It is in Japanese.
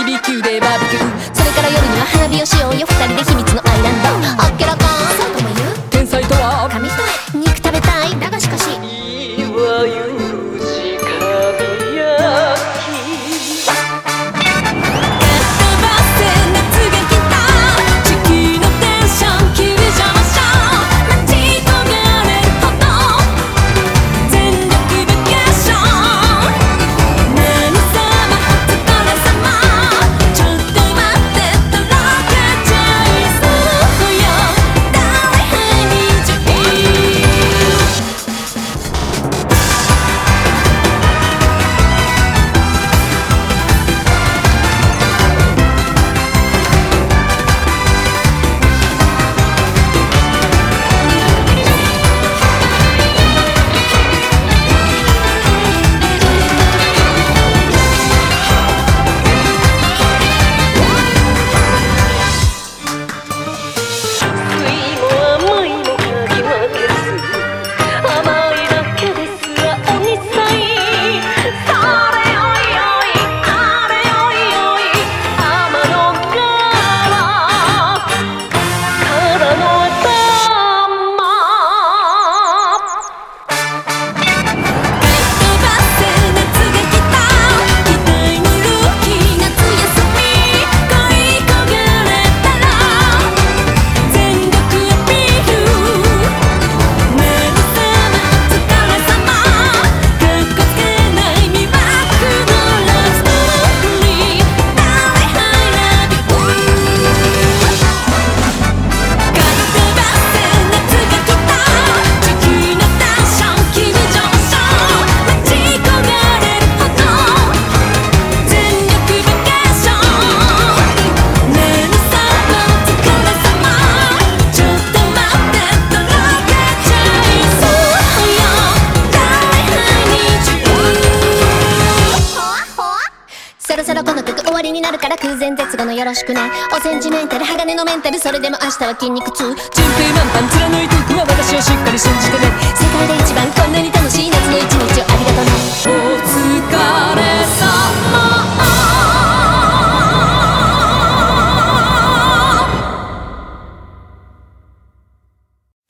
BBQ でバーベキュー、それから夜には花火をしようよ、二人で秘密のアイランド。あっけらかんそうとも言う天才とは紙一重、肉食べたいだがしかしいわゆる直火焼き。 そろそろこの曲終わりになるから空前絶後のよろしくね。おセンチメンタル鋼のメンタル、それでも明日は筋肉痛。順平満帆貫いていくは私をしっかり信じてね。世界で